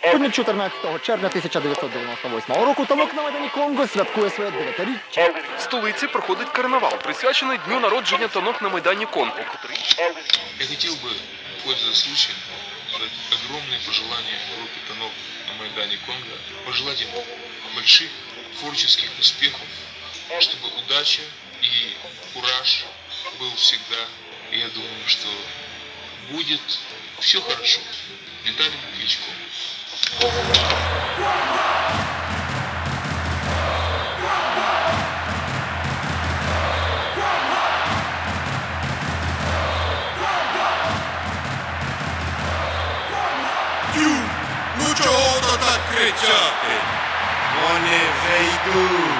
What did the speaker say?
Сьогодні 14 червня 1998 року танок на Майдані Конго святкує своє 9-річчя. В столиці проходить карнавал, присвячений дню народження танок на Майдані Конго. Я хотел бы, пользуясь случаем, дать огромные пожелания группе «Танок» на Майдане Конго. Пожелать им больших творческих успехов, чтобы удача и кураж был всегда. И я думаю, что будет все хорошо. Виталий Кличко. Ну чого то так кричати? Вони вже йдуть.